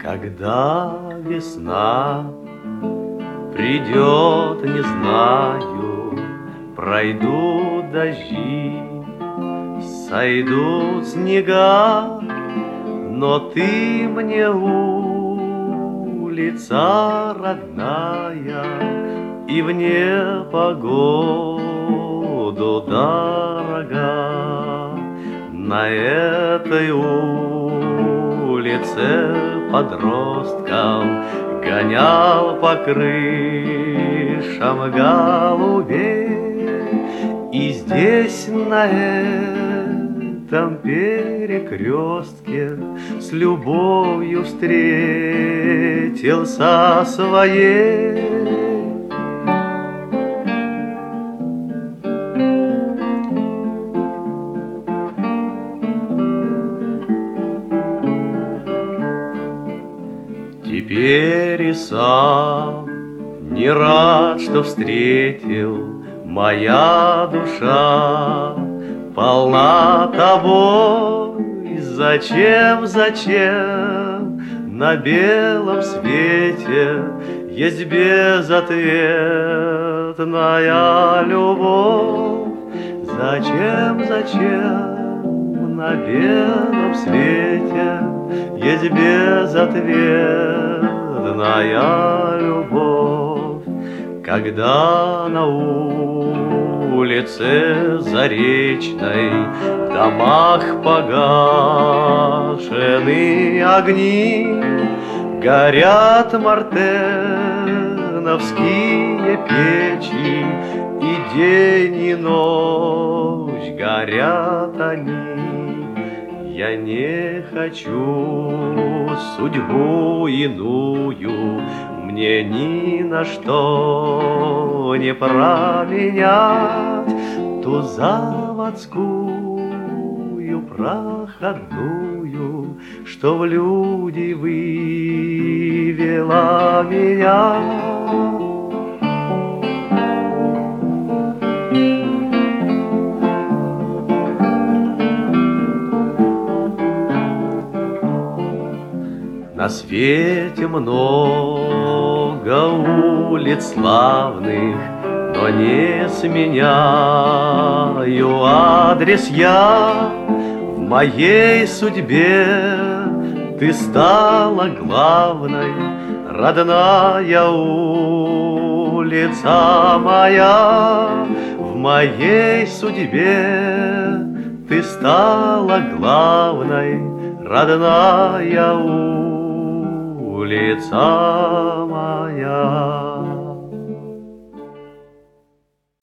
Когда весна придет, не знаю, пройдут дожди, сойдут снега, но ты мне улица родная, и в непогоду дорога. На этой улице подросткам гонял по крышам голубей. И здесь, на этом перекрестке, с любовью встретился своей. Теперь и сам не рад, что встретил, моя душа полна тобой. Зачем на белом свете есть безответная любовь? Зачем на белом свете есть безответная любовь? Когда на улице Заречной в домах погашены огни, горят мартеновские печи, и день и ночь горят они. Я не хочу судьбу иную, мне ни на что не променять ту заводскую проходную, что в люди вывела меня. На свете много улиц славных, но не сменяю адрес я. В моей судьбе ты стала главной, родная улица моя. В моей судьбе ты стала главной, родная улица моя.